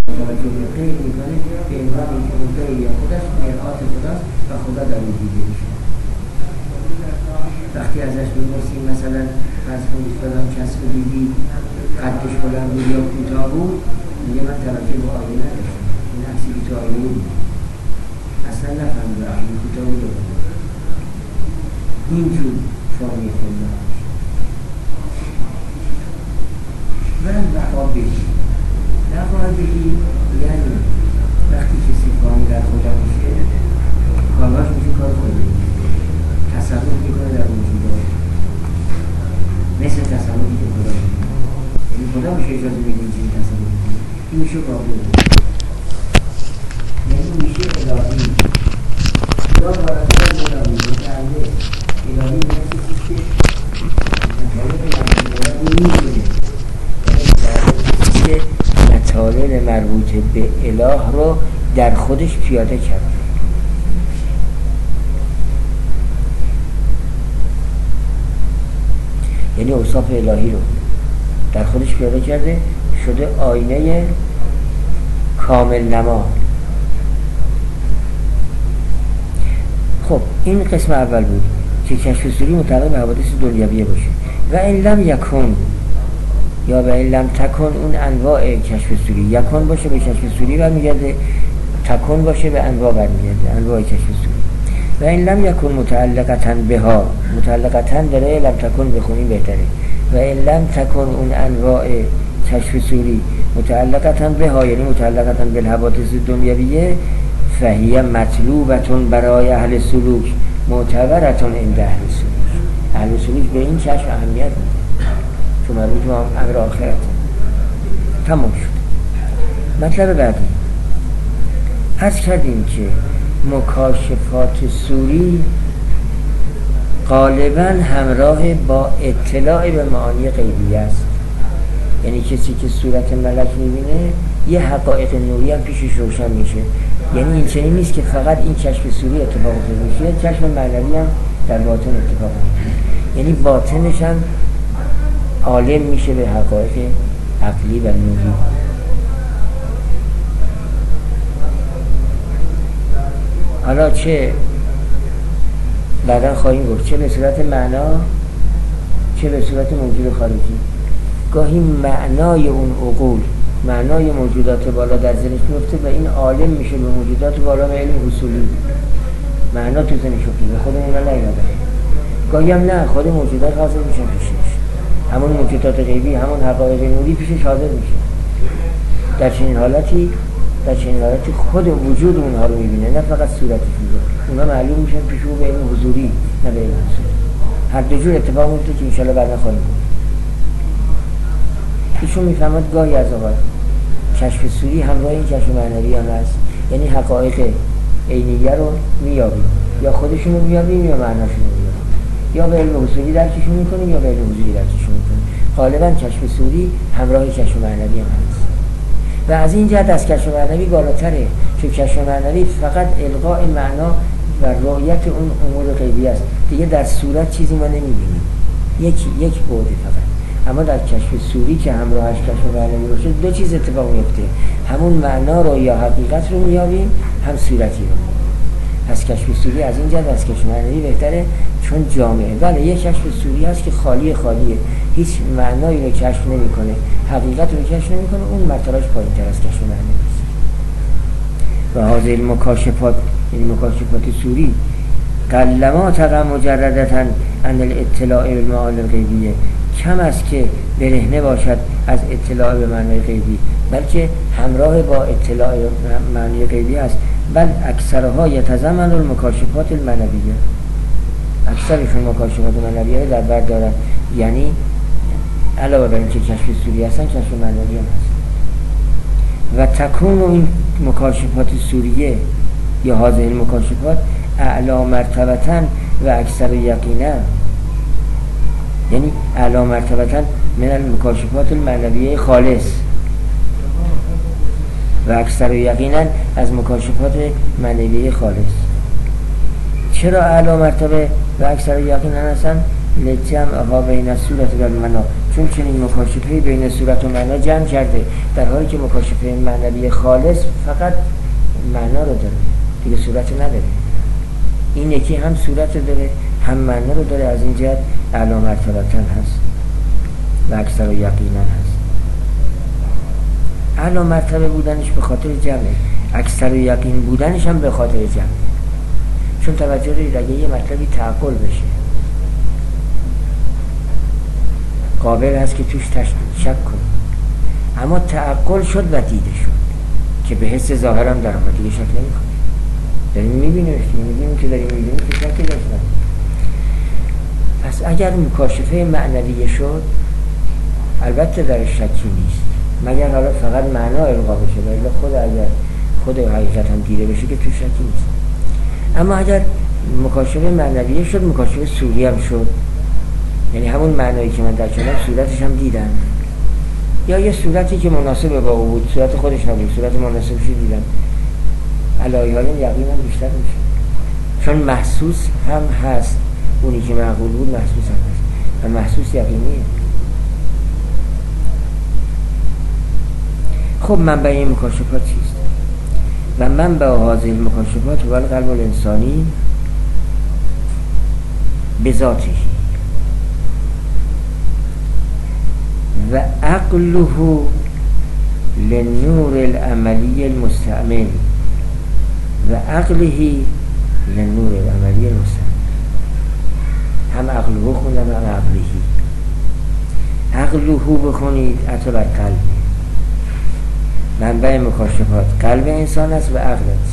توجه به غیر میکنه به عنوان اینکه اون غیر یا خودش مرآت خداست و خدا در اون دیده میشه. وقتی ازش میپرسیم مثلا فرض کنید فلان کس رو دیدی قدش بلند بود یا کوتاه بود، میگه من توجه به آیه نداشتم، این عکسی که تو آیه بود اصلا نفهمیدم این کوتاه بود. اینجور فرمی خدا و وقا بگی یعنی وقتی کسی فاهمی در خدا میشه کارهاش میشه کار خدا، تصرف میکنه در موجودات مثل تصرفی که خدا میکنه، یعنی خدا میشه اجازه بگیم چیزی تصرف میکنه، این میشه قابل، یعنی میشه الهی یا برادر الهی متعله الهی مثل چیزی که مطالب مربوط به اله رو در خودش پیاده کرد. یعنی اوصاف الهی رو در خودش پیاده کرده، شده آینه کامل نما. خب این قسم اول بود که کشف سوری متعلق به حوادث دنیویه باشه. و این لم یکن یا و این لم تکن اون انواع کشف سوری، یکن باشه به کشف سوری برمیگرده، تکن باشه به انواع برمیگرده، انواع کشف سوری. و این لم یکن متعلقتاً بها، متعلقتاً داره لم تکن بخونیم بهتره. و این لم تکن اون انواع کشف سوری متعلقتاً بها یعنی متعلقتاً به حوادث دنیویه، فهیه مطلوبتون برای اهل سلوک معتبرتون عند اهل سلوک. اهل سلوک به این کشف اهمیت میده چون مربوط به امر آخرت. تمام شد. مطلب بعدی عرض کردیم که مکاشفات سوری غالباً همراه با اطلاع به معانی غیبی است. یعنی کسی که صورت ملک میبینه یه حقایق نوری هم پیشش روشن میشه. یعنی این چنین نیست که فقط این کشف سوری اتفاق میشه، کشف معنوی هم در باطن اتفاق میشه. یعنی باطنش هم عالم میشه به حقایق عقلی و نوری. حالا چه بعدا خواهیم گفت چه به صورت معنا چه به صورت موجود خارجی. گاهی معنای اون عقول، معنای موجودات بالا در ذهنش میفته و این عالم میشه به موجودات بالا و علم حصولی. معنا تو ذهنش میفته، خود اونا نیاده. گاهی هم نه، خود موجودات حاضر میشن پیشش، همون موجودات غیبی، همون حقایق نوری پیشش حاضر میشه. در چنین حالتی خود وجود اونها رو میبینه، نه فقط صورتشون رو. اونا معلوم میشن پیش او به علم حضوری نه به علم حضوری. هر دو جور اتفاق میفته که انشالله بعدا خواهیم بود. ایشون میفهمد گاهی از اوقات کشف سوری همراه این کشف معنوی هم هست، یعنی حقایق عینیه رو میابیم، یا خودشون رو میابیم یا معناشون رو میابیم، یا به علم حضوری درکشون میکنیم یا به علم حضوری درکشون میکنیم. غالبا کشف سوری همراه کشف معنوی هم هست و از این جهت از کشف معنوی بالاتره، چون کشف معنوی فقط القاء معنا و رؤیت اون امور غیبی است، دیگه در صورت چیزی ما نمیبینیم، یک بعد فقط. اما در کشف سوری که همراهش کشف معنوی باشه دو چیز اتفاق میفته، همون معنا رو یا حقیقت رو میابیم، هم صورتی رو. پس کشف سوری از این جهت از کشف معنوی بهتره، چون جامعه بله یک کشف سوری هست که خالیه، هیچ معنایی رو کشف نمیکنه، حقیقت رو کشف نمیکنه، اون مرتبهش پایین‌تر از کشف معنوی است. و هذه المکاشفات، یعنی مکاشفات سوری، قلما تقع مجردتاً عن الاطلاع بالمعانی الغیبیه، کم است که برهنه باشد از اطلاع به معنی غیبی، بلکه همراه با اطلاع معنی غیبی است. بل اکثرها یتضمن المکاشفات المعنویه، اکثرشون مکاشفات معنویه در بر دارن، یعنی علاوه بر اینکه کشف سوری هستن کشف معنوی هم هست. و تکون این مکاشفات سوریه یا هذه المکاشفات اعلی مرتبتاً و اکثر یقینا، یعنی اعلی مرتبتاً من المکاشفات المعنویه خالص و اکثر یقینا از مکاشفات معنویه خالص. چرا اعلی مرتبه و اکثر یقینا هستن؟ لجمعها بین الصورت و المنا، چون چنین مکاشفه بین صورت و معنا جمع کرده، در حالی که مکاشفه معنوی خالص فقط معنا رو داره دیگه صورت رو نداره. این یکی هم صورت رو داره هم معنا رو داره، از این جهت اعلی مرتبتاً هست و اکثر و یقینا هست. اعلی مرتبه بودنش به خاطر جمعه، اکثر و یقین بودنش هم به خاطر جمعه. چون توجه دارید اگه یه مطلبی تعقل بشه قابل هست که توش شک کنید، اما تعقل شد و دیده شد که به حس ظاهرم در آمد دیگه شک نمی کنه. داریم میبینیمش، میبینیم که داریم میبینیم که شکی داشتن. پس اگر مکاشفه معنویه شد البته در شکی نیست، مگر حالا فقط معنا القا بشه، ولی خود حقیقت هم دیده بشه که تو شکی نیست. اما اگر مکاشفه معنویه شد مکاشفه صوری هم شد، یعنی همون معنایی که من در کلام صورتش هم دیدم، یا یه صورتی که مناسب با او بود صورت خودش نبود صورت مناسبش دیدم، علایه حال یقین هم بیشتر میشه، چون محسوس هم هست، اونی که معقول بود محسوس هم هست و محسوس یقینیه. خب منبع این مکاشفات چیست؟ و منبع هذه المکاشفات هو القلب الانسانی بذاته و عقله للنور العملی المستعمل و عقله للنور العملی المستعمل. هم عقله خوندم هم عقلهی. عقله بخونید عطا بر قلب. منبع مکاشفات قلب انسان است و عقلت.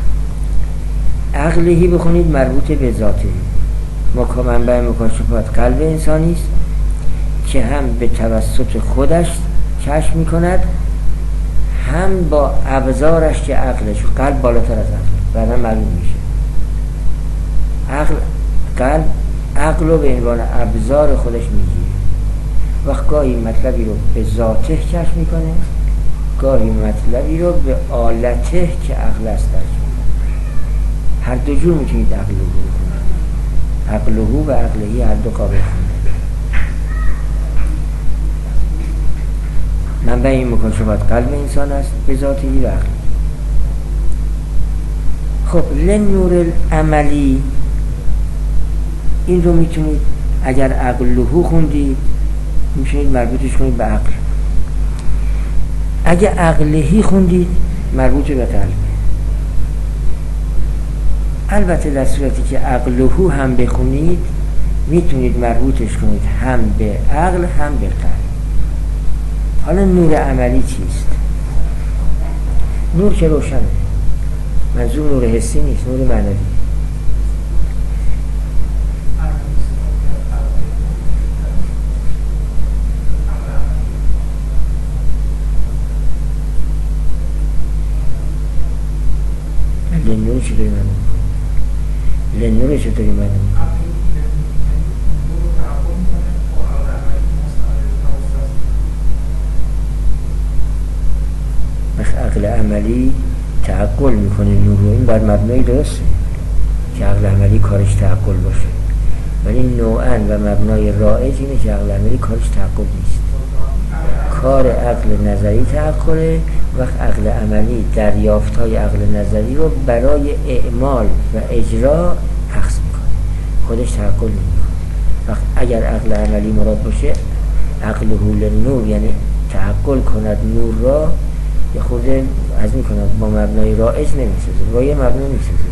عقلهی بخونید مربوط به ذاته. منبع مکاشفات قلب انسانی است که هم به توسط خودش کشف میکند هم با ابزارش که عقلش، قلب بالاتر از عقل بعدا معلوم میشه. عقل رو به عنوان ابزار خودش میگیره، وقت گاهی مطلبی رو به ذاته کشف میکنه، گاهی مطلبی رو به آلته که عقل است درک میکنه. هر دو جور میتونید عقل رو بکنید، عقله و عقلهی هر دو قابل خونده. منبع این مکاشفات قلب انسان است به ذاتی و عقلی. خب لنور العملی این رو میتونید اگر عقله خوندید میتونید مربوطش کنید به عقل، اگر عقلهی خوندید مربوط به قلب. البته در صورتی که عقله هم بخونید میتونید مربوطش کنید هم به عقل هم به قلب. حالا نور عملی چیست؟ نور که روشنه، منظور نور حسی نیست، نور معنوی. لنور چطوری معنی میکنه؟ لنور چطوری معنی میکنه؟ عقل عملی تعقل میکنه نور رو، این بر مبنای درسته که عقل عملی کارش تعقل باشه، ولی نوعاً و مبنای رایج اینه که عقل عملی کارش تعقل نیست. کار عقل نظری تعقله، وقت عقل عملی دریافت‌های عقل نظری رو برای اعمال و اجرا اخذ میکنه، خودش تعقل نمیکنه. وقت اگر عقل عملی مراد باشه عقل حول نور یعنی تعقل کند نور را، یه خورده از میکنم با مبنای رایج نمیسازه، با یه مبنا میسازه.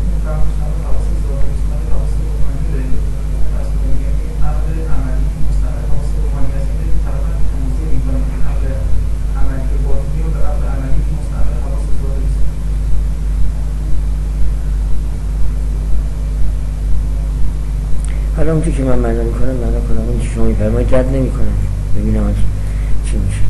حالا اونجور که من معنا میکنم معنا کنم، اون که شما میفرمایید رد نمیکنم، ببینم چی میشه.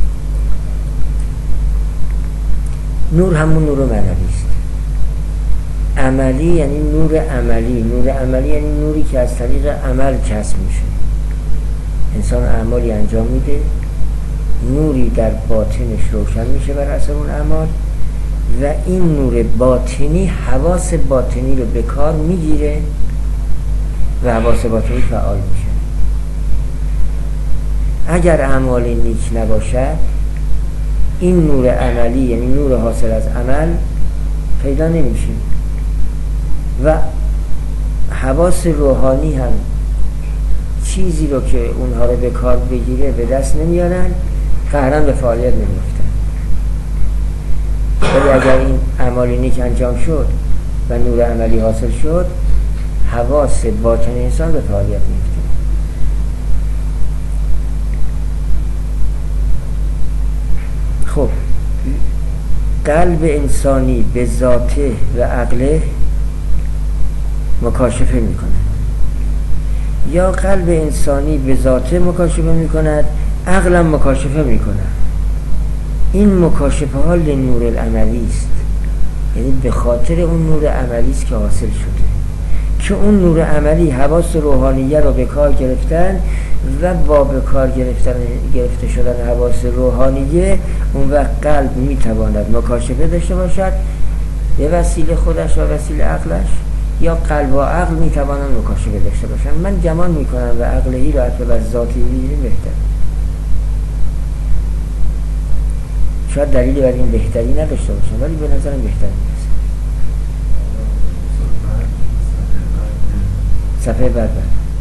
نور همون نور معنوی است. عملی یعنی نور عملی. نور عملی یعنی نوری که از طریق عمل کسب میشه. انسان اعمالی انجام میده، نوری در باطنش روشن میشه بر اثر اون اعمال و این نور باطنی حواس باطنی رو به کار میگیره و حواس باطنی فعال میشه. اگر اعمال نیک نباشد این نور عملی، یعنی نور حاصل از عمل، پیدا نمیشه و حواس روحانی هم چیزی رو که اونها رو به کار بگیره به دست نمیارن، قهرن به فعالیت نمیفتن. ولی اگر این اعمال نیک انجام شد و نور عملی حاصل شد، حواس باطن انسان به فعالیت میفته. خب قلب انسانی به ذاته و عقله مکاشفه میکنه، یا قلب انسانی به ذاته مکاشفه میکند، عقلم مکاشفه میکنه. این مکاشفه ها لنور العملی است، یعنی به خاطر اون نور عملی است که حاصل شده، که اون نور عملی حواس روحانیه رو به کار گرفتن و با به کار گرفته شدن حواس روحانیه اون وقت قلب میتواند مکاشفه داشته باشد به وسیله خودش و وسیله عقلش، یا قلب و عقل میتوانند مکاشفه داشته باشند. من گمان میکنم و عقلهی رو عطف بر ذاتی بهتر. شاید دلیلی بر این بهتری نداشته باشم، ولی به نظرم بهتری نیست. صفحه بعد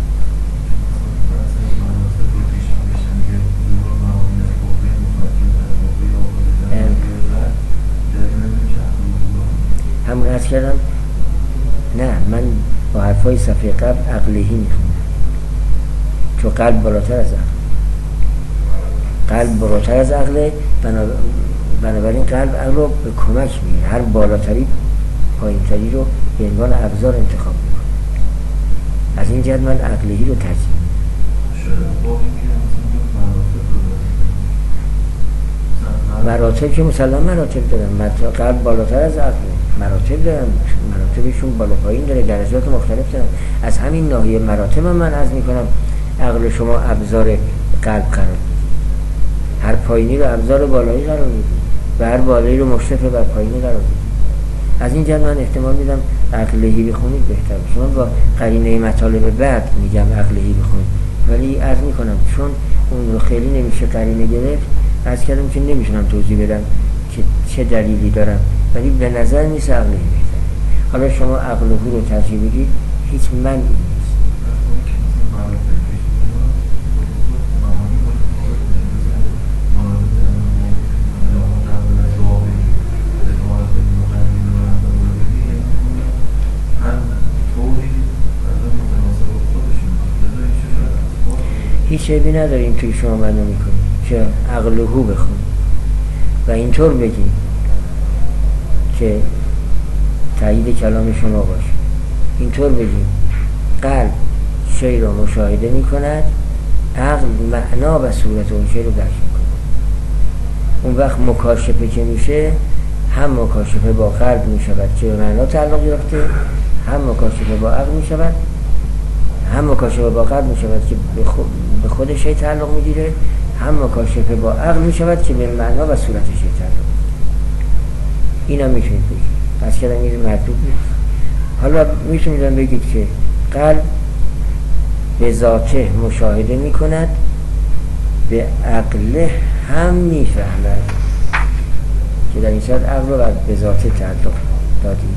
همون هست کردم. نه، من با حرفای صفحه قبل عقلهی میخونم، چون قلب بالاتر از قلب بالاتر از عقله، بنابراین قلب عقل رو به کمک میگیره، هر بالاتری پایینتری رو به عنوان ابزار انتخاب میکنه. از این جهت من عقلهی رو ترجیح میدم. مراتب که مسلم مراتب دارن، قلب بالاتر از عقله، مراتب دارن، مراتبشون بالا پایین داره، درجات مختلف دارن. از همین ناحیه مراتب من عرض میکنم عقل شما ابزار قلب قرار میدید، هر پایینی رو ابزار بالایی قرار میدید و هر بالایی رو مشرف بر پایینی قرار میدید. از این جهت من احتمال میدم عقلهی بخونید بهتر. شما با قرینه مطالب بعد میگم عقلهی بخونید، ولی عرض میکنم چون اون رو خیلی نمیشه قرینه گرفت، عرض کردم که نمیتونم توضیح بدم که چه دلیلی دارم، ولی به نظر نیست عقلهی بهتر. حالا شما عقلهی رو ترجیح بدید، هیچ منعی نیست. هیچ عیبی نداریم توی شما منو میکنید که عقلهو بخونید و اینطور بگید که تایید کلام شما باشه. اینطور بگید قلب شی رو مشاهده میکند، عقل معنا و صورت اون شی رو درک میکند. اون وقت مکاشفه که میشه، هم مکاشفه با قلب میشود که به معنا تعلق گرفته، هم مکاشفه با عقل میشود، هم مکاشفه با قلب میشود که به خود شی تعلق میگیره، هم مکاشفه با عقل میشود که به معنا و صورت شی تعلق میگیره. اینا میتونید بگید. پس کردم این مطلوب نیست. حالا میتونید بگید که قلب به ذاته مشاهده میکند، به عقله هم میفهمد، که در این صورت عقل رو به ذاته تعلق دادیم.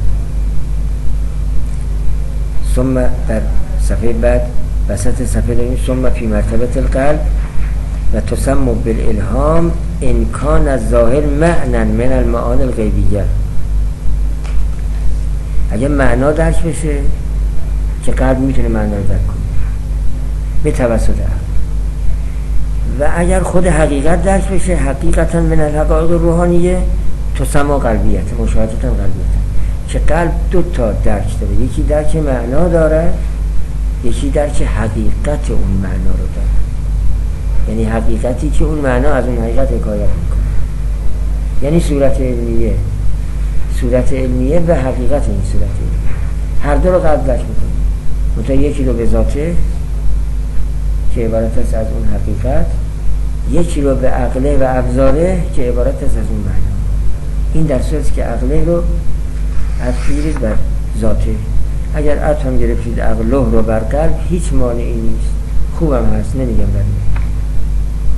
ثم در صفحه بعد وسط صفحه داریم ثم فی مرتبه القلب و تسمى بالالهام ان کان الظاهر معنی من المعانی الغیبیه. اگه معنا درک بشه که قلب میتونه معنا رو درک کنه به توسط عقل، و اگر خود حقیقت درک بشه حقیقتا من الحقائق روحانیه تسمى قلبیت، مشاهدتا قلبیت، که قلب دو تا درک داره، یکی درک معنا داره، یکی درک حقیقت اون معنا رو داره، یعنی حقیقتی که اون معنا از اون حقیقت حکایت میکنه، یعنی صورت علمیه و حقیقت این صورت علمیه، هر دو رو قلب درک میکنه. منتها یکی رو به ذاته که عبارت است از اون حقیقت، یکی رو به عقله و ابزاره که عبارت است از اون معنا. این در صورتی که عقله رو عطفید بر ذاته. اگر عطف هم گرفتید عقله رو بر قلب هیچ مانعی نیست، خوبم هست، نمیگم بر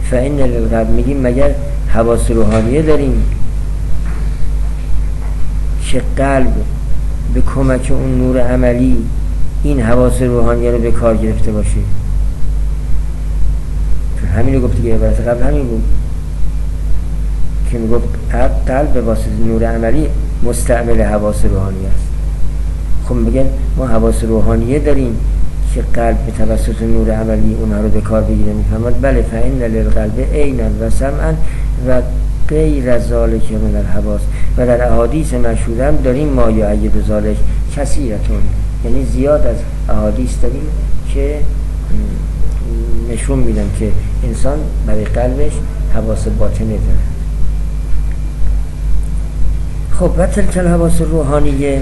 فإن للقلب میگیم مگر حواس روحانیه داریم که قلب به کمک اون نور عملی این حواس روحانیه رو به کار گرفته باشه؟ چون همین رو گفت دیگه، عبارت قبل همین بود که میگفت قلب به واسطه نور عملی مستعمل حواس روحانی است. خب میگن ما حواس روحانیه داریم که قلب به توسط نور عملی اونها رو به کار بگیره. میفهمد بله فإن للقلب عینا و سمعا و غیر ذالک من الحواس و در احادیث مشهور هم داریم ما یعید ذالک کثیرتون، یعنی زیاد از احادیث داریم که نشون میدن که انسان برای قلبش حواس باطنه داره. خب و تلک الحواس روحانیه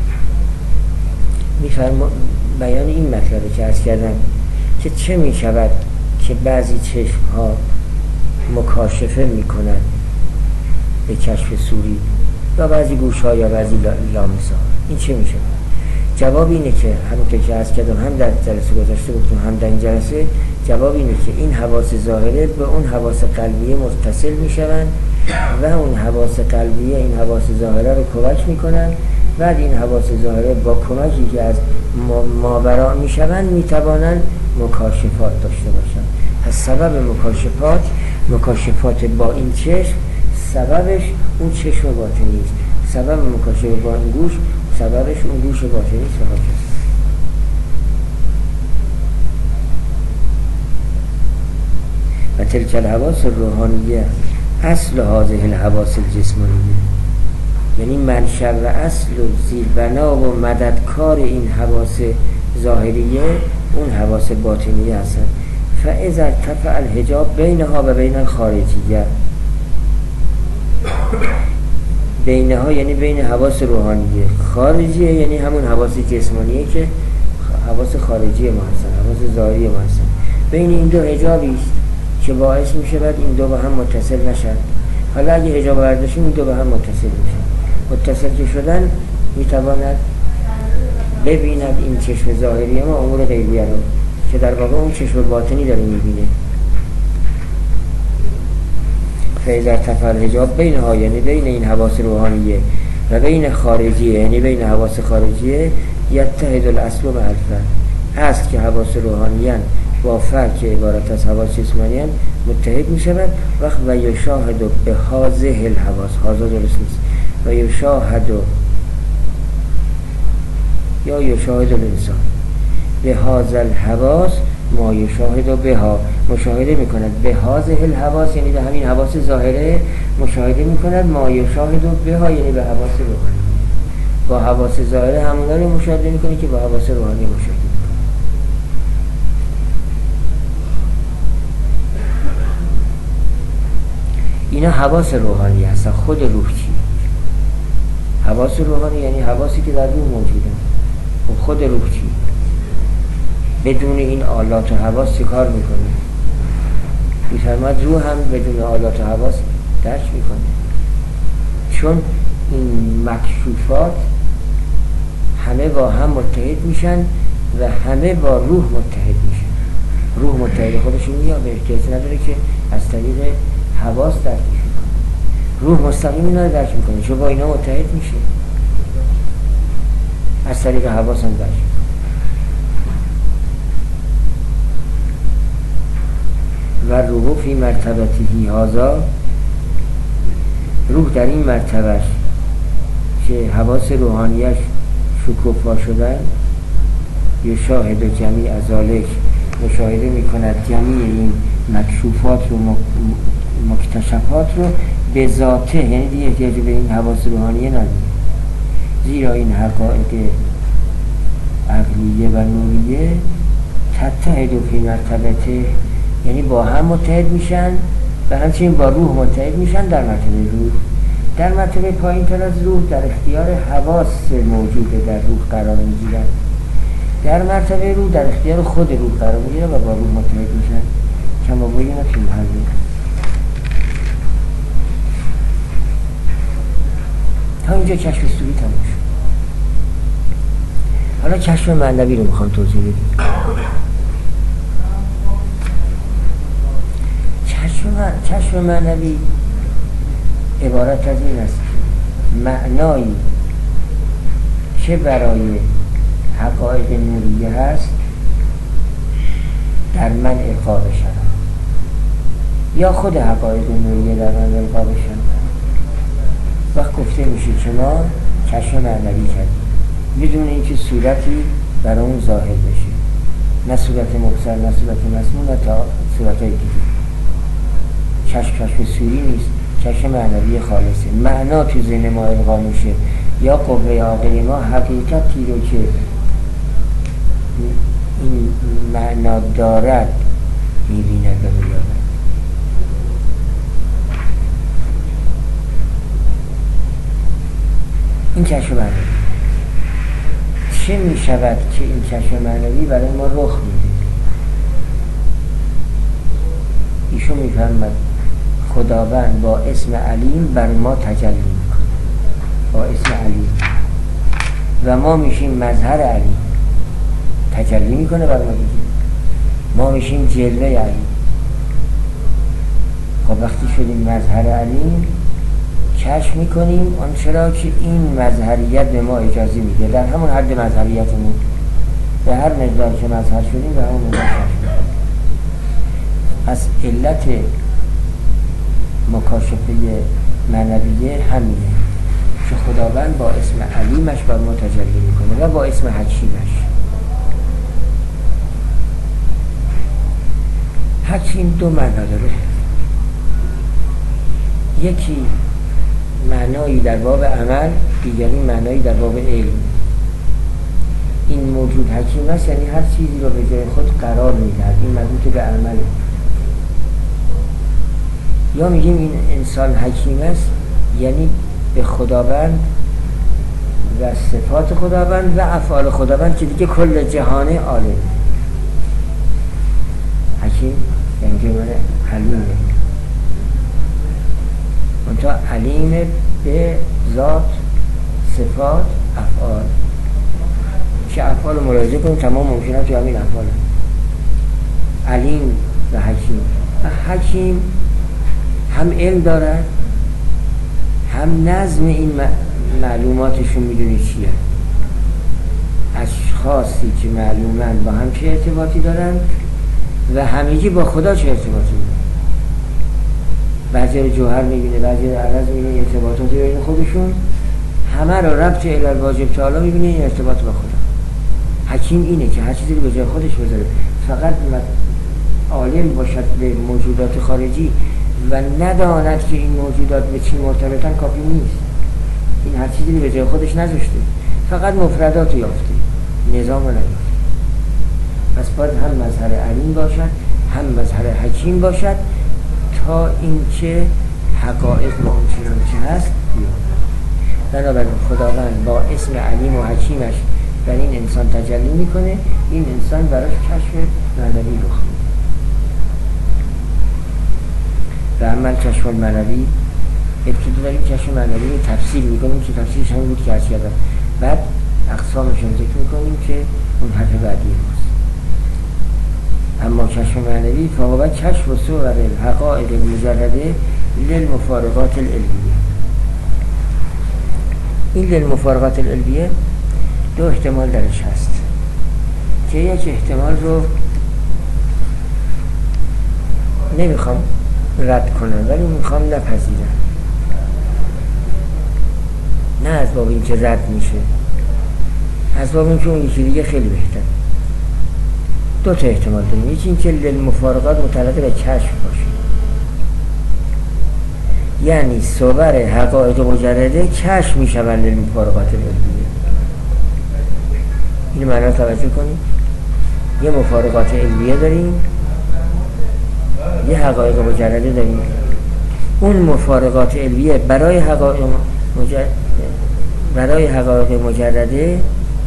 میفرما بیان این مطلبه که عرض کردم که چه میشود که بعضی چشم ها مکاشفه میکنن به کشف سوری یا بعضی گوش ها یا بعضی لامس ها. این چه میشه؟ جواب اینه که همونطور که عرض کردم هم در جلسه گذشته گفتم هم در این جلسه، جواب اینه که این حواس ظاهره به اون حواس قلبیه متصل میشوند و اون حواس قلبیه این حواس ظاهره رو کمک میکنن. بعد این حواس ظاهره با کمکی که از ماورا میشوند میتوانند مکاشفات داشته باشند. پس سبب مکاشفات با این چشم سببش اون چشم باطنی است، سبب مکاشفه با این گوش سببش اون گوش باطنی است. و تلک الحواس الروحانیه اصل هذه الحواس الجسمانیه، یعنی منشأ و اصل و زیربنا و مددکار این حواس ظاهریه اون حواس باطنیه هستند. فاذا ارتفع الحجاب بینها و بین الخارجیه، بینها یعنی بین حواس روحانیه، خارجیه یعنی همون حواس جسمانیه که حواس خارجی ما هستن، حواس ظاهری ما هستن. بین این دو حجابی است که باعث میشه بعد این دو با هم متصل نشن. حالا اگه حجاب برداشتیم این دو با هم متصل میشن، متصل که شدن میتواند ببیند این چشم ظاهری ما امور غیبیه رو که در واقع اون چشم باطنی داره میبینه. فاذا ارتفع الحجاب بینها یعنی بین این حواس روحانیه و بین خارجیه یعنی بین حواس خارجیه، یتحد الاصل مع الفرع، اصل که حواس روحانیان با فرع که عبارت از حواس جسمانیان متحد می شود وقت و یشاهد به هذه الحواس، هذا درست نیست، و یشاهد یا یشاهد الانسان به هذا الحواس ما یشاهد بها، مشاهده می کند به هذه الحواس یعنی به همین حواس ظاهره مشاهده می کند ما یشاهد بها یعنی به حواس روحانی، با حواس ظاهره همونا رو مشاهده می کنه که با حواس روحانی مشاهده. اینا حواس روحانی هستن. خود روح چی؟ حواس روحانی یعنی حواسی که در روح موجودن. خود روح چی؟ بدون این آلات و حواس چه کار میکنه؟ میفرماد روح هم بدون آلات و حواس درک میکنه، چون این مکشوفات همه با هم متحد میشن و همه با روح متحد میشن. روح متحد خودشون میاد، به احتیاج نداره که از طریق حواس درک میکنه. روح مستقیم اینا رو درک میکنه چون با اینا متحد میشه، از طریق حواس هم درک میکنه. و روح فی مرتبتی هذا، روح در این مرتبهش که حواس روحانیش شکوفا شدن، یشاهد جمیع ذالک، مشاهده میکند جمیع این مکشوفات و مکتشفات رو به ذاته، یعنی دیگه احتیاج به این حواس روحانیه نداره، زیرا این حقایق عقلیه و نوریه تتحد فی مرتبته، یعنی با هم متحد میشن و همچنین با روح متحد میشن در مرتبه روح. در مرتبه پایین تر از روح در اختیار حواس موجوده در روح قرار میگیرن، در مرتبه روح در اختیار خود روح قرار میگیرن و با روح متحد میشن. کما بگیرن فی محله. تا اینجا کشف سوری تموم شد. حالا کشف معنوی رو میخوام توضیح بدیم. کشف کشف معنوی عبارت از این است معنایی که برای حقایق نوریه هست در من القا بشن یا خود حقایق نوریه در من القا بشن. وقت گفته میشه که ما کشف معنوی کردیم بدون اینکه صورتی برامون ظاهر بشه، نه صورت مبصر نه صورت مسموع نه تا صورتهای دیگه. کشف سوری نیست، کشف معنوی خالصه. معنا تو ذهن ما القا میشه یا قوه عاقل ما حقیقتی رو که این معنا دارد میبیند و مییابد. این کشف معنوی چه میشود که این کشف معنوی برای ما رخ میده؟ ایشون میفرماد خداوند با اسم علیم بر ما تجلی میکنه، با اسم علیم، و ما میشیم مظهر علیم، تجلی میکنه بر ما دیگه، ما میشیم جلوه علیم. خب وقتی شدیم مظهر علیم کشف میکنیم آنچه را که این مظهریت به ما اجازه میده در همون حد مظهریتمون، به هر مقدار که مظهر شدیم به همون مقدار کشف میکنیم. از علت مکاشفه معنویه همینه که خداوند با اسم علیمش بر ما تجلی میکنه و با اسم حکیمش. حکیم دو معنا داره، یکی معنایی در باب عمل، دیگری معنایی در باب علم. این موجود حکیم است یعنی هر چیزی رو به جای خود قرار میدهد، این مربوط به عمل. یا میگیم این انسان حکیم است یعنی به خداوند و صفات خداوند و افعال خداوند که دیگه کل جهانه عالم. حکیم یعنی که من حلیمه، منتها علیم به ذات، صفات، افعال. که افعال رو ملاحظه کنیم تمام ممکنه توی همین افعال علیم و حکیم. حکیم هم علم دارد هم نظم این معلوماتشون میدونی چیه، اشخاصی که معلومند با هم چه ارتباطی دارن و همگی با خدا چه ارتباطی دارن. بعضی رو جوهر میبینه، بعضی رو عرض میبینه، ارتباطات بین خودشون همه رو ربط الی الواجب تعالی میبینه، این ارتباط با خدا. حکیم اینه که هر چیزی رو به جای خودش بذاره، فقط عالم باشد به موجودات خارجی و نداند که این موجودات به چی مرتبطن کافی نیست. این هر چیزی رو به جای خودش نذاشته، فقط مفردات یافته، نظام رو نیافته. پس باید هم مظهر علیم باشد هم مظهر حکیم باشد تا اینکه حقایق اونچنان که هست بیاید. بنابراین خداوند با اسم علیم و حکیمش در این انسان تجلی میکنه، این انسان براش کشف معنوی رخ میده. و عمل کشف المعنوی ابتدا داریم کشف معنوی رو تفسیر میکنیم که تفسیرش همین بود که عرض کردم، بعد اقسامشون ذکر میکنیم که اون حرف بعدی ماست. اما کشف معنوی فهو کشف و صور الحقائق المجرده للمفارقات العلمیه. این للمفارقات العلمیه دو احتمال درش هست که یک احتمال رو نمیخوام رد کنم ولی میخوام نپذیرم، نه از باب این که رد میشه، از باب این که اون یکی دیگه خیلی بهتر. دو تا احتمال داریم، یکی این که للمفارقات متعلق به کشف باشه، یعنی صور حقایق مجرده کشف میشون للمفارقات علمیه. این معنی توجه کنید، یه مفارقات علمیه داریم، یه حقایق مجرده داریم. اون مفارقات علمیه برای حقایق مجرده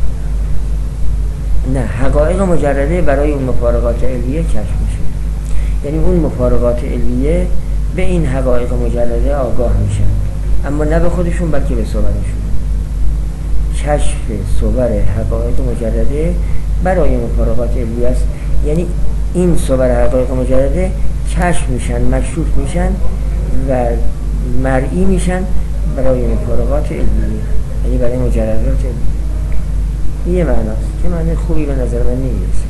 نه، حقایق مجرده برای اون مفارقات علمیه کشف میشه. یعنی اون مفارقات علمیه به این حقایق مجرده آگاه میشن، اما نه به خودشون بلکه به صورتشون. کشف صور حقایق مجرده برای مفارقات علمیه است، یعنی این صور حقایق مجرده کشف میشن، مکشوف میشن و مرئی میشن برای مفارقات علمیه، یعنی برای مجردات علمیه. این یه معناست که معنی خوبی به نظر من نمیرسه.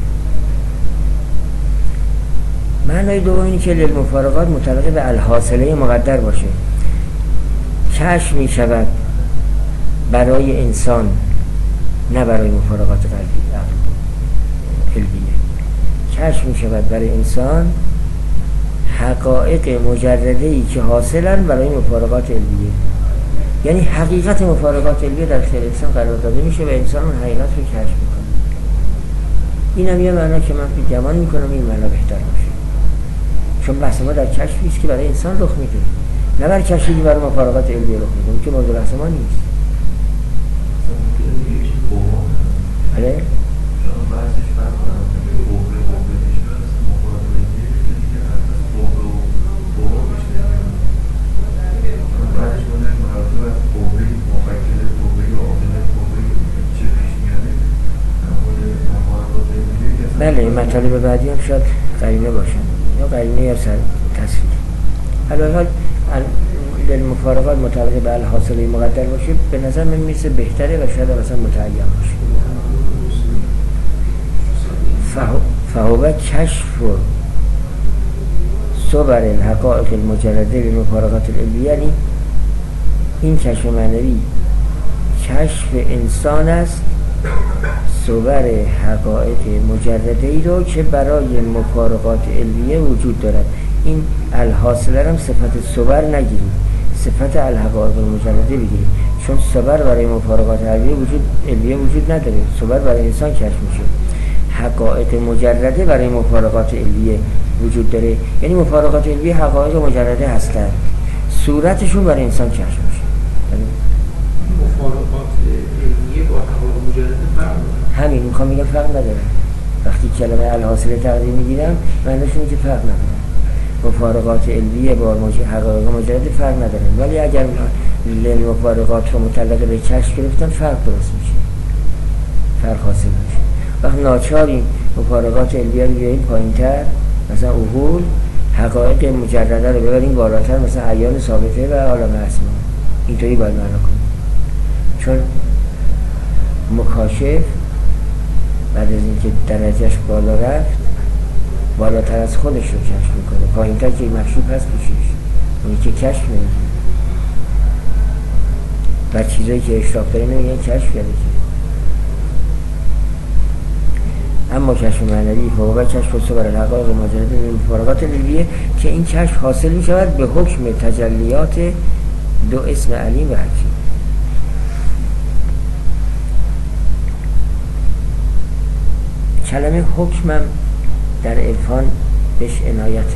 معنای دوم اینه که للمفارقات متعلق به الحاصله مقدر باشه. کشف می شود برای انسان، نه برای مفارقات علمیه. کشف می شود برای انسان حقایق مجرده‌ای که حاصلن برای مفارقات علمیه، یعنی حقیقت مفارقات علمیه در اختیار انسان قرار داده میشه و انسان اون حقیقت رو کشف میکنه. اینم یه معنا که من گمان میکنم این معنا بهتر باشه، چون بحث ما در کشفی است که برای انسان رخ میده، نه بر کشفی که برای مفارقات علمیه رخ میده، که موضوع بحث ما نیست. بله؟ بله، مطالب بعدی هم شاید قرینه باشن یا قرینه یا تصویر. البته للمفارقات متعلق به الحاصله مقدر باشه به نظر من میرسه بهتره و شاید مثلا متعین باشه. فهو کشف صور الحقائق المجرده للمفارقات العلمیه، یعنی این کشف معنوی کشف انسان است صور حقایق مجرده ای رو که برای مفارقات علمیه وجود دارد. این الحاصله هم صفت صور نگیرید، صفت الحقایق المجرده بگیرید، چون صور برای مفارقات علمیه وجود نداره. صور برای انسان کشف میشه، حقایق مجرده برای مفارقات علمیه وجود داره، یعنی مفارقات علمیه حقایق مجرده هستند، صورتشون برای انسان کشف میشه. مفارقات علمیه با حقایق مجرده فرق داره. همین میخوام بگم فرق نداره. وقتی کلمه الحاصله تقدیم میگیرم معنیش اینه که فرق نداره. مفارقات علمیه با حقایق مجرده فرق نداره، ولی اگر مفارقات رو متعلق به کشف گرفتن فرق درست میشه، فرق حاصل میشه. وقت ناچاریم مفارقات علمیه رو بیاییم پایین‌تر، مثلا اهول حقایق مجرده رو ببریم بالاتر، مثلا عیان ثابته و عالم اسما، اینطوری باید معنا کنیم. چون مکاشف بعد از اینکه درجهش بالا رفت بالاتر از خودش رو کشف میکنه، پایین‌تر که مکشوف هست پیشش، اونی که کشف نمیکنه و چیزایی که اشراف داره نمیگن کشف کرده که. اما کشف معنوی فوق کشف صور الحقایق مجرده مفارقات علمیه که این کشف حاصل می شود به حکم تجلیات دو اسم علیم و حکیم. کلمه حکمم در عرفان بهش عنایته،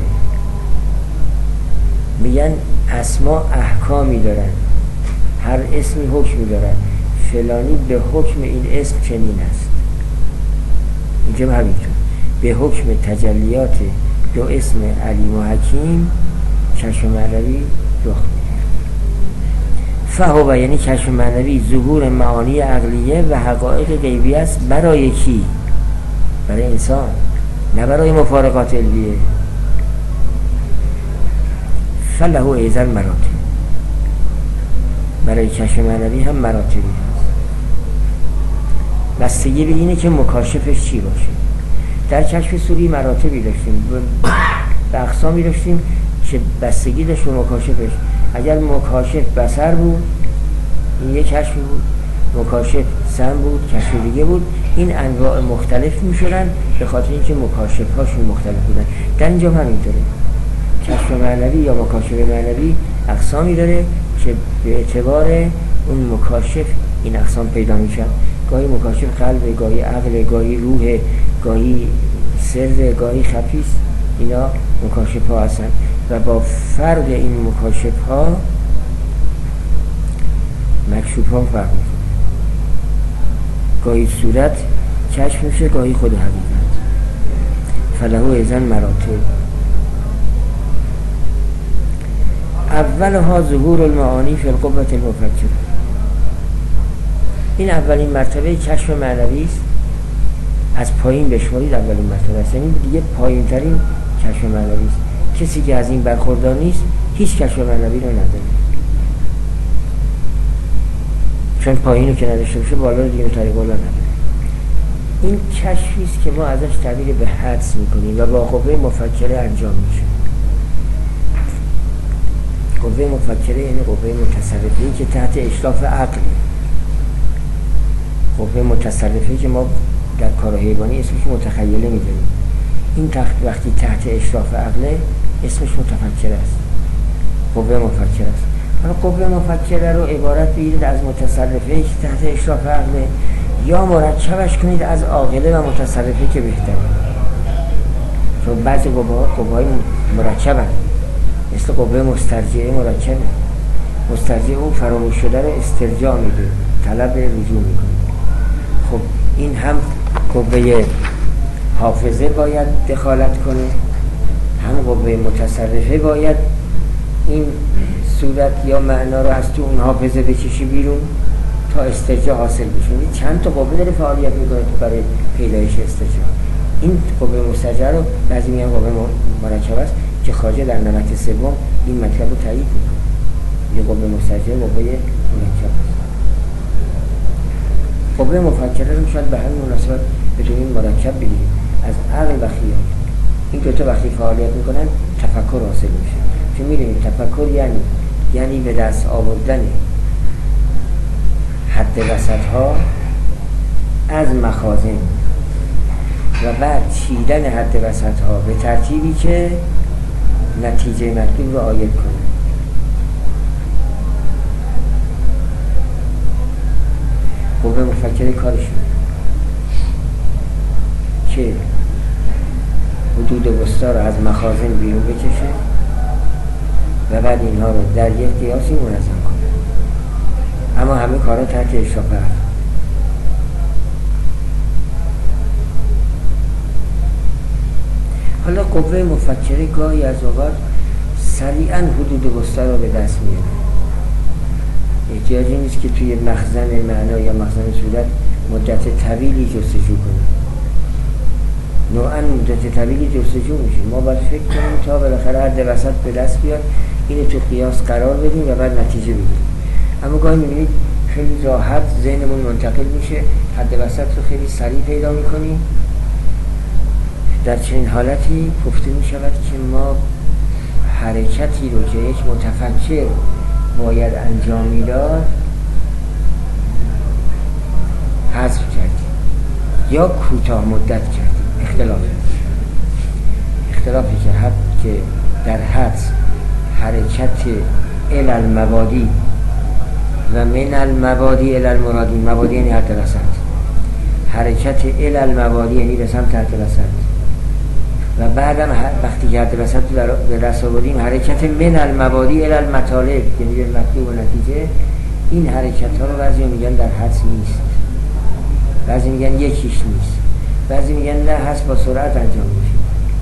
میگن اسما احکامی دارن، هر اسمی حکمی دارن، فلانی به حکم این اسم چنین است. اینجا همینطور به حکم تجلیات دو اسم علیم و حکیم کشف معنوی رخ میده. فهو یعنی کشف معنوی ظهور معانی عقلیه و حقایق غیبی است. برای کی؟ برای انسان، نه برای مفارقات علمیه. فله ایضا مراتب، برای کشف معنوی هم مراتبی هست. بستگی به اینه که مکاشفش چی باشه. در کشف صوری مراتبی داشتیم، به اقسامی داشتیم که بستگی داشت به مکاشفش. اگر مکاشف بصر بود این یک کشف بود، مکاشف سمع بود کشف دیگه بود. این انواع مختلف میشدن به خاطر اینکه مکاشف هاشون مختلف بودن. در اینجا همینطوره، کشف معنوی یا مکاشف معنوی اقسامی داره که به اعتبار اون مکاشف این اقسام پیدا میشن. گاهی مکاشف قلب، گاهی عقل، گاهی روح، گاهی سر، گاهی خفیس. اینا مکاشف ها هستن و با فرق این مکاشف ها مکشوف ها فرق میکنه. گاهی صورت کشف میشه، گاهی خود حقیقت. فله ایضا مراتب. اولها ظهور المعانی فی القوة المفکره. این اولین مرتبه کشف معنوی است. از پایین بشمارید اولین مرتبه است، یعنی دیگه پایین ترین کشف معنوی است کسی که از این برخوردار نیست هیچ کشف معنوی رو نداره، چون پایین رو که نداشته باشه بالا رو دیگه طریق بالا نداره. این کشفی است که ما ازش تعبیر به حدس میکنیم و با قوه مفکره انجام میشه. قوه مفکره یعنی قوه متصرفی که تحت اشراف عقل. قوه متصرفی که ما در کار حیوانی اسمش متخیله میدونیم، این وقتی تحت اشراف عقله اسمش متفکر است، قوه مفکر است. حالا قوه مفکره رو عبارت بگیرید از متصرفی که تحت اشراف عقله، یا مرکبش کنید از عاقله و متصرفی که بهتره، چون بعضی قوه‌های مرکبن، مثل قوه مسترجعه مرکبه. مسترجعه او فراموش شده رو استرجاع میده، طلب رجوع میکنه. خب این هم قوه حافظه باید دخالت کنه، هم قوه متصرفه باید این صورت یا معنا رو از تو اون حافظه بکشی بیرون تا استرجاع حاصل بشه. چند تا قوه داره فعالیت میکنه برای پیدایش استرجاع. این قوه مسترجعه رو بعضی میگن قوه مرکب است که خواجه در نمط سوم این مطلب رو تایید میکنه. یه قوه مسترجعه قوه مرکب است. قوه مفکره رو شاید به همین مناسبت بتونیم مرکب بگیریم از عقل و خیال. این دو تا وقتی فعالیت میکنن تفکر حاصل میشه. چون میدونید تفکر یعنی به دست آوردن حد وسط ها از مخازن و بعد چیدن حد وسط ها به ترتیبی که نتیجه مطلوب رو عاید کنه. قوه مفکره کارشون که حدود وسطا رو از مخازن بیرون بکشه و بعد اینها رو در یک قیاسی منظم کنه، اما همه کارا تحت اشراف عقل. حالا قوه مفکره گاهی از اوقات سریعا حدود وسطا رو به دست میاره. احتیاجی نیست که توی مخزن معنا یا مخزن صورت مدت طویلی جستجو کنیم. نوعا مدت طویلی جستجو میشه. ما باید فکر کنیم تا بالاخره حد وسط به دست بیاد، اینو تو قیاس قرار بدیم و بعد نتیجه بگیریم. اما گاهی میبینید خیلی راحت ذهنمون منتقل میشه، حد وسط رو خیلی سریع پیدا میکنیم. در چنین حالتی گفته میشود که ما حرکتی رو که یک متفکر باید انجام میداد حذف کردیم یا کوتاه مدت کردیم. اختلافی که در حدس حرکت الی المبادی و من المبادی الی المرادی، مبادی یعنی حد وسط، حرکت الی المبادی یعنی به سمت حد وسط، و بعدم وقتی که حد وسط به دست آوردیم حرکت من المبادی الی المطالب یعنی به مطلوب و نتیجه. این حرکت ها رو بعضی میگن در حدس نیست، بعضی میگن یکیش نیست، بعضی میگن نه حدس با سرعت انجام میشه.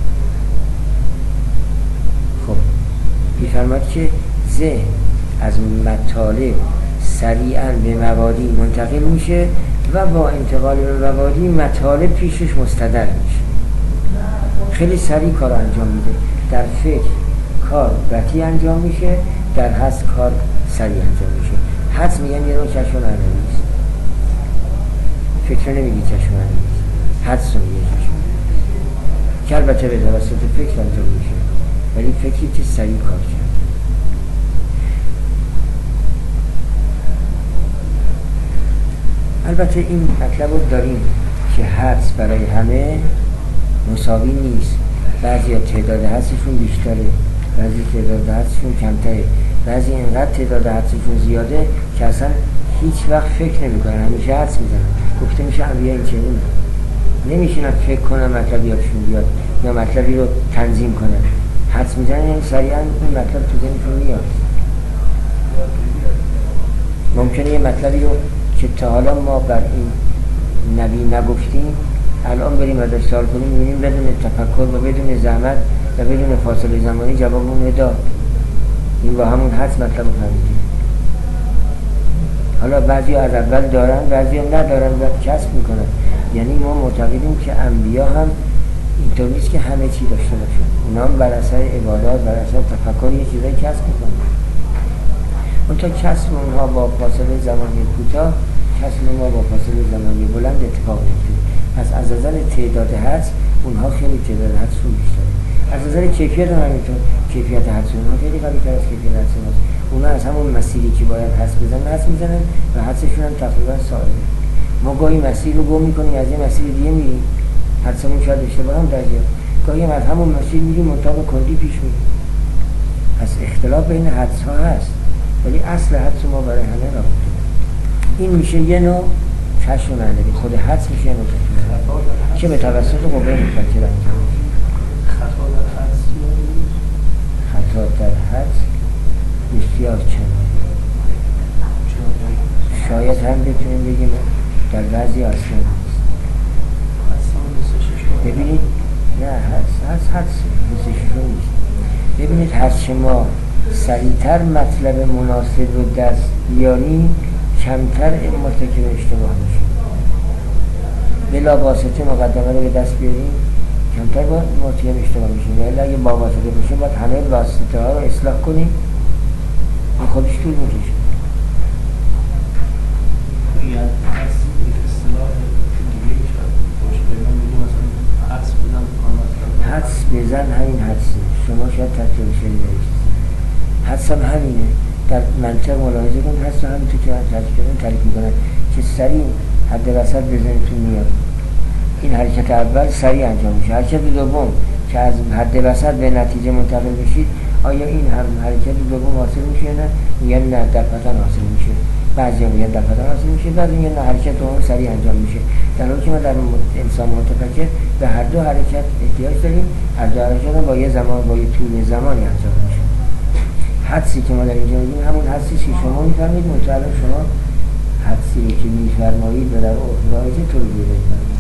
خب میفرماد که ذهن از مطالب سریعا به مبادی منتقل میشه و با انتقال به مبادی مطالب پیشش مستدر میشه. خیلی سریع کار انجام میده. در فکر کار بطیء انجام میشه، در حدس کار سریع انجام میشه. حدس میگن یه نوع کشف معنوی است. فکر نمیگی کشف معنوی است، حدس رو میگه کشف معنوی که البته به توسط فکر انجام میشه، ولی فکری که سریع کار کرد. البته این مطلب رو داریم که حدس برای همه مساوی نیست. بعضی تعداد حدسشون بیشتره، بعضی تعداد حدسشون کمتره، بعضی اینقدر تعداد حدسشون زیاده که اصلا هیچ وقت فکر نمی کنن، همیشه حدس میزنن. گفته میشه انبیا این چنینه، نمیشونن فکر کنن مطلبیاتشون بیاد یا مطلبی رو تنظیم کنن، حدس میزنن، یعنی سریعا این مطلب تو ذهنشون میاد. ممکنه یه مطلبی رو که تا حالا ما بر این نبی نگفتیم الان بریم ازش سوال کنیم، می‌بینیم بدون تفکر و بدون زحمت و بدون فاصله زمانی جوابمون داد. این با همون حدس مطلب رو فهمیدیم. حالا بعضی از اول دارن، بعضی هم ندارن و کسب میکنن. یعنی ما معتقدیم که انبیا هم اینطور نیست که همه چی داشته باشن. اونا هم بر اثر عبادات، بر اثر تفکر یه چیزایی کسب میکنن. اون تا کسب اونها با فاصله زمانی کوتاه، کسب ما با فاصله زمانی بلند اتفاق میفته. پس از نظر تعداد حدس اونها خیلی تعداد حدسشون بیشتره. از نظر کیفیت هم همینطور، کیفیت حدس اونها خیلی قوی‌تر از کیفیت حدس ماست. اونا از همون مسیری که باید حدس بزنن حدس میزنن و حدسشون هم تقریبا ساده. ما گاهی مسیر رو گم میکنیم از یه مسیر دیگه میریم، حدسمون شاید اشتباه هم در بیاد. گاهی هم از همون مسیر میریم مطابق کندی پیش میریم. پس اختلاف بین حدس ها هست، ولی اصل حدس ما برای همه رابطه. این میشه یه نوع کشف معنوی. خود حدس میشه یه نوع کشف معنوی که به توسط قوه مفکر انجام میشه. خطا در حدس بسیار چنان، شاید هم بتونیم بگیم در بعضی اصلا نیست. ببینید نه حدس بسیار نیست. ببینید هرچه ما سریعتر مطلب مناسب رو دست بیاریم کمتر مرتکب اشتباه میشیم. بلا واسطه مقدمه رو به دست بیاریم کمتر مرتکب اشتباه میشیم. ولی اگه با واسطه باشه باید همه واسطه ها رو اصلاح کنیم، این خودش طول میکشه. حدس بزن همین حدسه. شما شاید ترتیب شدید حدس هم همینه. در منطق ملاحظه کن حدس هم همینطور که من تعریف میکنن که سریع حد وسط بزنیتون میاد. این حرکت اول سریع انجام میشه. حرکت دوم که از حد وسط به نتیجه منتقل بشید، آیا این هم حرکت دوم حاصل میشه یا نه؟ میگن نه دفعتاً حاصل میشه. بعضی هم میگن دفعتاً حاصل میشه، بعضی میگن نه حرکت دوم سریع انجام میشه. در حالی که ما در انسان متفکر به هر دو حرکت احتیاج داریم. هر دو حرکت هم با یه زمان، با یه طول زمانی انجام میشه. حدسی که ما در اینجا میگیم همون حدسی که شما میفرمایید، مطمئن شما حدسی که میفرمایید و در رایج توضیح بفرمایید.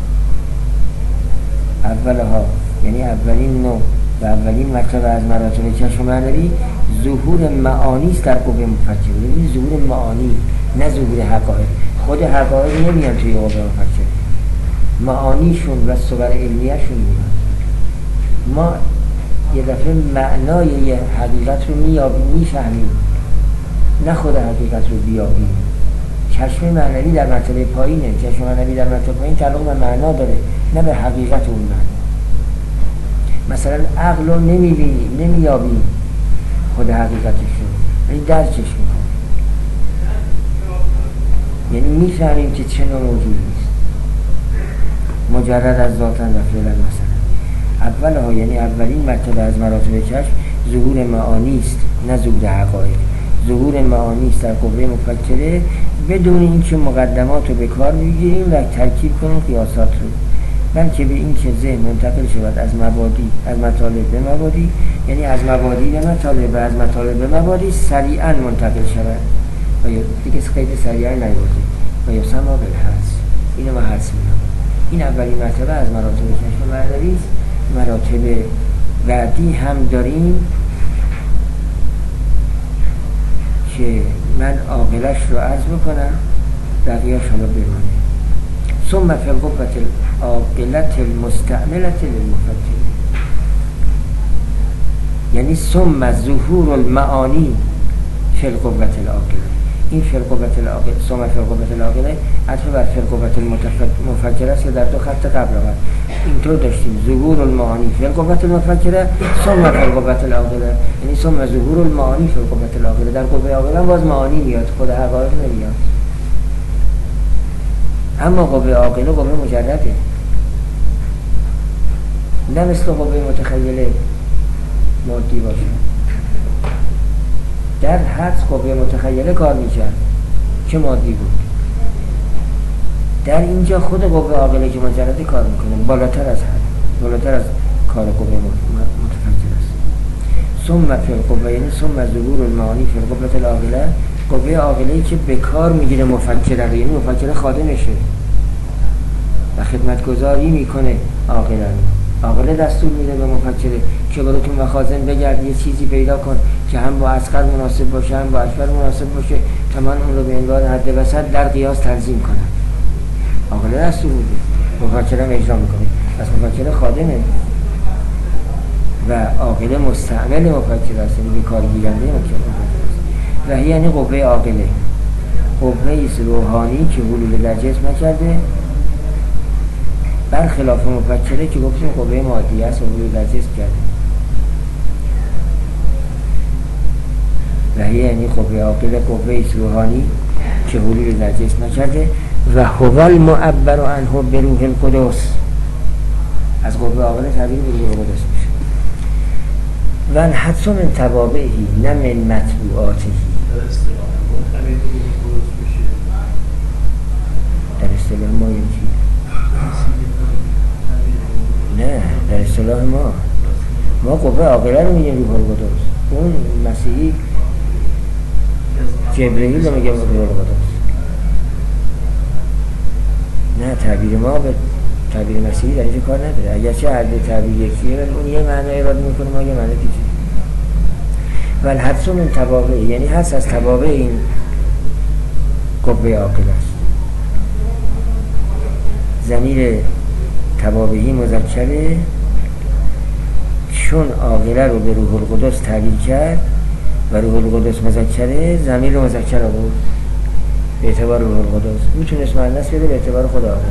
اولها یعنی اولین نوع و اولین مرتبه از مراتب کشف معنوی ظهور معانی است در قوه مفکر. یعنی ظهور معانی، نه ظهور حقایق. خود حقایق نمیان توی قوه مفکر، معانیشون و صور علمیه‌شون میان. ما یه دفعه معنای یه حقیقت رو میفهمیم، نه خود حقیقت رو بیابیم. کشف معنوی در مرتبه پایینه. کشف معنوی در مرتبه پایین تعلق به معنا داره، نه به حقیقت اون معنا. مثلا عقل رو نمیبینیم، نمیابیم خود حقیقتش رو، ولی درکش میکنیم. یعنی میفهمیم که چه نوع موجودی است مجرد از ذاتن و فعلا. مثلا اولها یعنی اولین مرتبه از مراتب کشف ظهور معانی است، نه ظهور حقایق. ظهور معانی است در قوه مفکره بدون اینکه مقدمات رو به کار بگیریم و ترکیب کنیم قیاسات رو، بلکه به این که ذهن منتقل شود از مبادی، از مطالب به مبادی، یعنی از مبادی به مطالب و از مطالب به مبادی سریعا منتقل شود و دیگه قید سریعا نیوردیم و یا سما بالحدس. اینو ما حدس می‌نامیم. این اولین مرتبه از مراتب کشف معنوی است. مراتب بعدی هم داریم که من عاقلش رو عرض بکنم، بقیه شما بمانه. ثم فی القوة العاقلة المستعملة للمفکر، یعنی ثم ظهور المعانی فی القوة العاقلة. این فی القوة العاقلة، ثم فی القوة العاقلة عطف بر فی القوة المفکره است که در دو خط قبل آمد. اینطور داشتیم ظهور المعانی فی القوة المفکره، ثم فی القوة العاقلة، یعنی ثم ظهور المعانی فی القوة العاقلة. در قوه عاقله باز معانی میاد، خود حقایق نمیاد. اما قوه عاقله قوه مجرده، نه مثل قوه متخیله مادی باشه. در حدس قوه متخیله کار میکرد که مادی بود. در اینجا خود قوه عاقله که مجرده کار میکنه، بالاتر از حد، بالاتر از کار قوه متفکر است. ثم فی القوه، یعنی ثم ظهور المعانی فی القوة العاقلة، قوه عاقله‌ای که به کار میگیره مفکره، یعنی مفکره خادمشه و خدمتگزاری میکنه عاقله. عاقله دستور میده به مفکره که برو تو مخازن بگرد یه چیزی پیدا کن که هم با اصغر مناسب باشه هم با اکبر مناسب باشه تا من اون رو به عنوان حد وسط در قیاس تنظیم کنم. عاقله دستور میده، مفکره هم اجرا میکنه. پس مفکره خادمه. و عاقله مستعمل مفکر است، یعنی به کار گیرنده مفکر است. و یعنی قوه عاقله، قوه ایست روحانی که حلول در جسم نکرده، برخلاف مفکره که گفتیم قوه مادی است و حلول در جسم کرده. و یعنی قوه عاقله قوه ایست روحانی که حلول در جسم نکرده و هو المعبر عنه به روح القدس. از قوه عاقله تعبیر به روح القدس میشه. و الحدس من توابعه نه من مطبوعاته. در اصطلاح ما یعنی چی؟ نه، در اصطلاح ما قوه عاقله رو میگیم روح القدس. اون مسیحی جبرئیل رو میگه روح القدس. نه، تعبیر ما به تعبیر مسیحی در اینجا کار نداره. اگرچه هر دو تعبیر یکیه ولی اون یه معنی اراده میکنه، ما یه معنی دیگه. و الحدس من توابع یعنی حدس از توابع این قوه عاقله است. ضمیر توابعی مذکره، چون عاقله رو به روح القدس تعبیر کرد و روح القدس مذکره، ضمیر مذکر آورد به اعتبار روح القدس. میتونست مؤنث بده به اعتبار خود عاقله.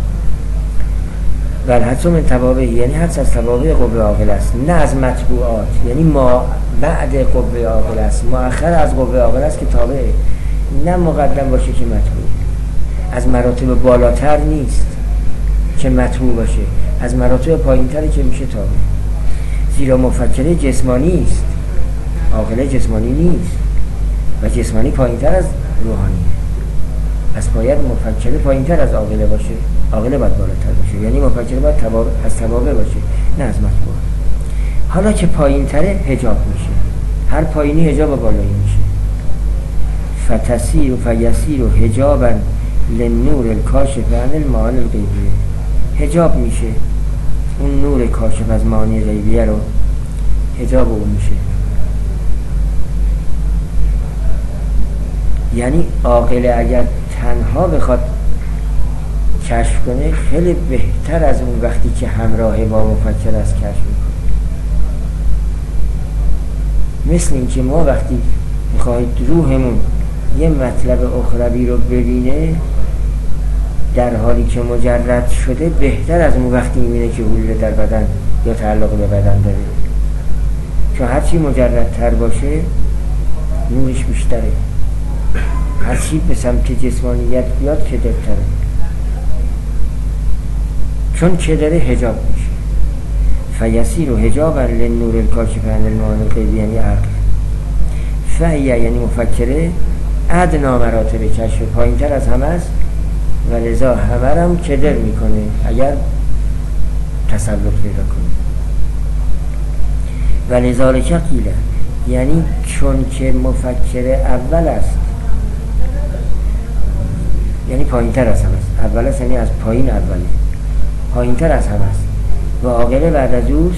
و الحدس من توابعه یعنی حدس از توابع قوه عاقله است، نه از مطبوعات. یعنی ما بعد قوه عاقله است، مؤخر از قوه عاقله است که تابعه، نه مقدم باشه که مطبوع. از مراتب بالاتر نیست که مطبوع باشه، از مراتب پایین‌تری که میشه تابع. زیرا مفکره جسمانی است، عاقله جسمانی نیست و جسمانی پایین‌تر از روحانیه. پس باید مفکره پایین‌تر از عاقله باشه، عاقله باید بالاتر باشه. یعنی مفکره باید از توابع باشه، نه از مطبوع. حالا که پایین‌تره حجاب میشه، هر پایینی حجاب بالایی میشه. فتسیر و فیسیر و حجابا للنور الکاشف عن المعانی الغیبیه. حجاب میشه، اون نور کاشف از معانی غیبیه رو حجاب اون میشه. یعنی عاقله اگر تنها بخواد کشف کنه خیلی بهتر از اون وقتی که همراه با مفکر است کشف میکنه. مثل این که ما وقتی میخواهید روحمون یه مطلب اخروی رو ببینه در حالی که مجرد شده، بهتر از اون وقتی میبینه که حلول در بدن یا تعلق به بدن داره. چون هرچی مجردتر باشه نورش بیشتره، هرچی به سمت جسمانیت بیاد کدرتره، چون کدره حجاب میشه. فیسیر و حجابا للنور الکاشف عن المعانی الغیبیه یعنی عقل. فهیه یعنی مفکره ادنا مراتب کشف، پایین تر از همه است و لذا همه هم کدر میکنه اگر تسلط پیدا کنه. و لذالک قیل یعنی چون که مفکر اول است، یعنی پایین تر از همه است. اول است یعنی از پایین اوله، پایین تر از همه است و عاقله بعد از اوست.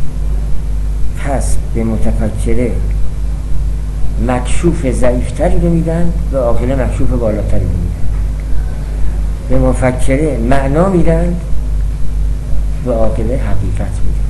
پس به متفکره مکشوف ضعیفتری رو میدن و عاقله مکشوف بالاتری رو میدن. به مفکره معنا میدن و عاقله حقیقت میدن.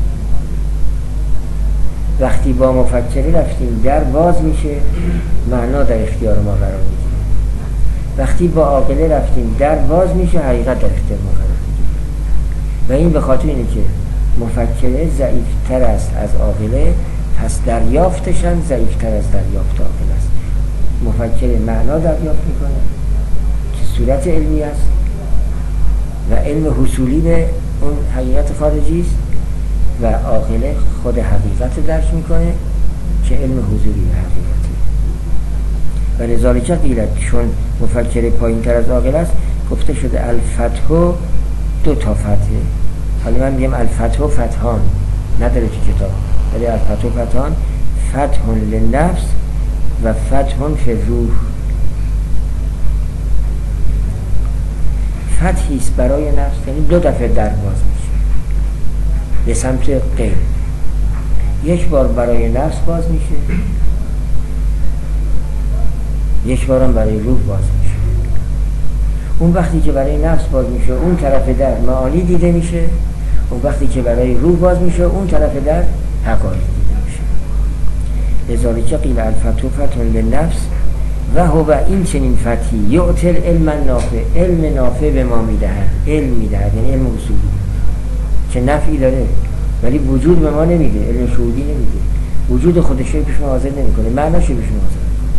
وقتی با مفکره رفتیم در باز میشه، معنا در اختیار ما قرار میگیره. وقتی با عاقله رفتیم در باز میشه، حقیقت در اختیار ما قرار میگیره. و این به خاطر اینه که مفکره ضعیفتر است از عاقله، پس دریافتش هم ضعیفتر از دریافت عاقله است. مفکر معنا دریافت میکنه که صورت علمی است و علم حصولی به اون حقیقت خارجی است و عاقله خود حقیقت درک میکنه که علم حضوری به حقیقتی. و لذالک قیل چون مفکر پایین تر از عاقله است گفته شده الفتح دو تا فتحه. حالا من میگم الفتح و فتحان نداره تو کتاب، ولی الفتح و فتحان، فتح للنفس و فتح فی الروح. فتحیست برای نفس، یعنی دو دفعه در باز میشه به سمت غیب. یک بار برای نفس باز میشه، یک بارم برای روح باز میشه. اون وقتی که برای نفس باز میشه اون طرف در معانی دیده میشه، اون وقتی که برای روح باز میشه اون طرف در حقایق دیده میشه. لذالک قیل الفتح فتح للنفس و هو این چنین فتحی یعطی العلم نافع، علم نافع به ما میدهد، علم میدهد یعنی علم اصولی که نفعی داره ولی وجود به ما نمیده، علم شهودی نمیده، وجود خودش رو پیش ما حاضر نمیکنه، معناش رو پیش ما حاضر نمیکنه.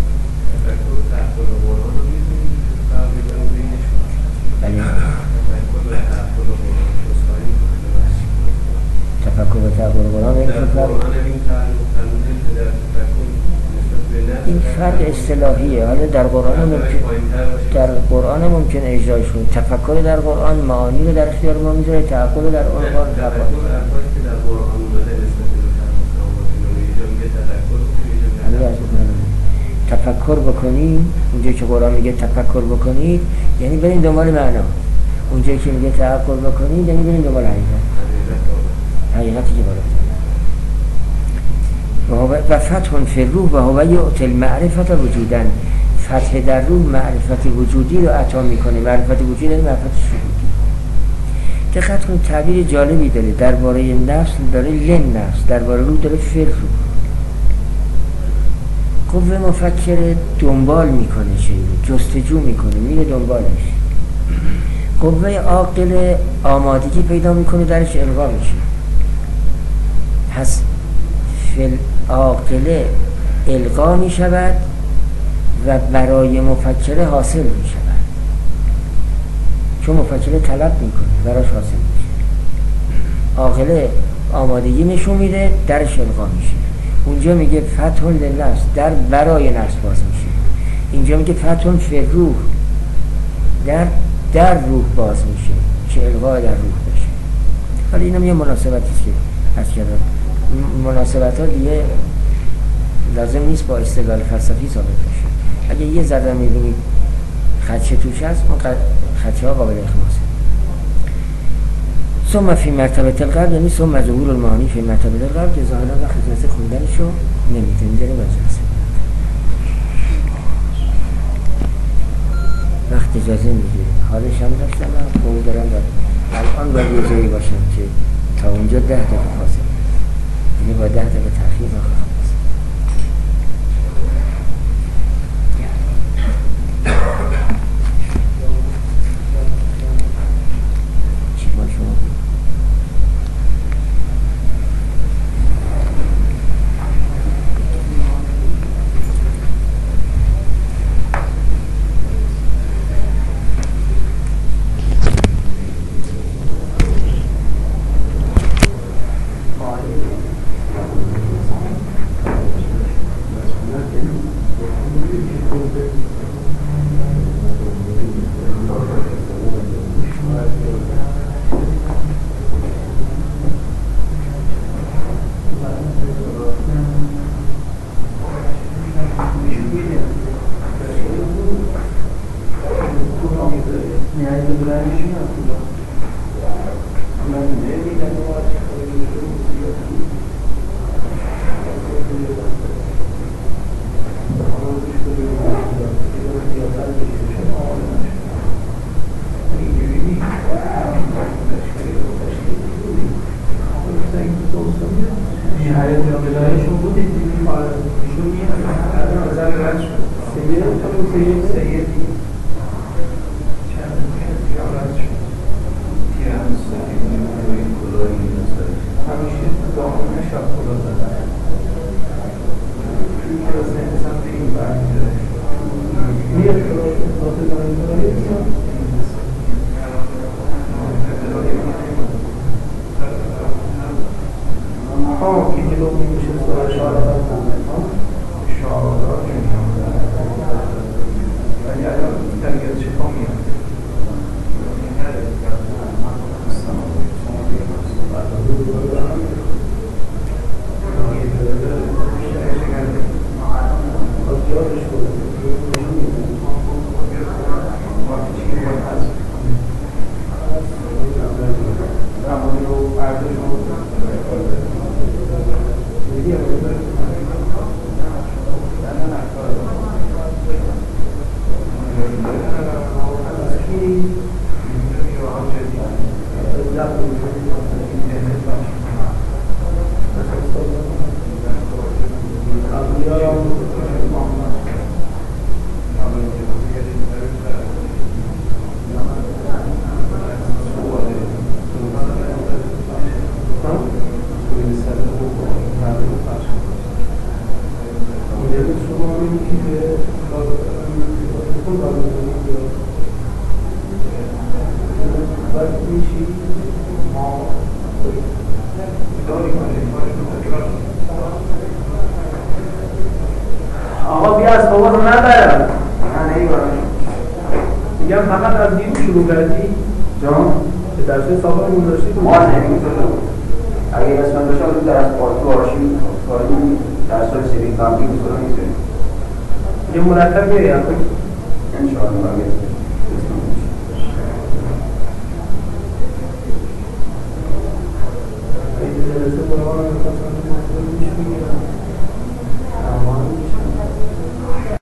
بله تفکر و تعقل قرآن این فرق اصطلاحیه. حالا در قرآن ممکن اجرایش کنید. تفکر در قرآن معانی رو در اختیار ما میذاره، تعقل در قرآن تفکر بکنید. اونجایی که قرآن میگه تفکر بکنید یعنی برین دنبال معنا، اونجایی که میگه تعقل بکنید یعنی برین دنبال حقیقتی که بالا و فتح فی الروح و هو یعطی المعرفت وجودا. فتح در روح معرفت وجودی رو عطا میکنه. معرفت وجودی یعنی معرفت شهودی. دقت کنید تعبیر جالبی داره درباره نفس، داره لن نفس، درباره روح داره فی الروح. قوه مفکره دنبال میکنه، چیزی جستجو میکنه، میره دنبالش. قوه عاقل آمادگی پیدا میکنه، درش القا میشه. پس فی العاقله القا میشود و برای مفکره حاصل میشود، چون مفکره طلب میکنه براش حاصل میشه. عاقله آمادگی نشون میده، درش القا میشه. اونجا میگه فتح للنفس، در برای نفس باز میشه. اینجا میگه فتح فی الروح، در روح باز میشه که القا در روح بشه. حالا اینم یه مناسبتیست که از کردم. مناسبت ها دیگه لازم نیست با استدلال فلسفی ثابت بشه. اگه یه ذره میبینید خدشه توش هست، اون خدشه ها قابل اخماسه. ثم فی مرتبه القلب یعنی ثم ظهور المعانی فی مرتبه القلب که ظاهرا وقت اجازه خوندنشو نمیده، میذاره وجهه وقت اجازه میده. حالش هم داشتم خوب دارم الان باید یه جایی باشم که تا اونجا 10 دقیقه فاصله، یعنی با 10 دقیقه تأخیر نخواهم بسید. چی با شما؟ آقا بیا از بابا رو ندارم من ایوارم میگم فقط از دید شروع کردی جان به درسه سابقمون داشتی ما نمی‌تونم اگه اسم داشتم رو درس پارتو آرشیو کاری درس‌های سری کامپی بسرعه می‌زنیم یه مرتب بیایی هم انشاءالله اگه جلسه قرآن رو می‌خواستم می‌شونیم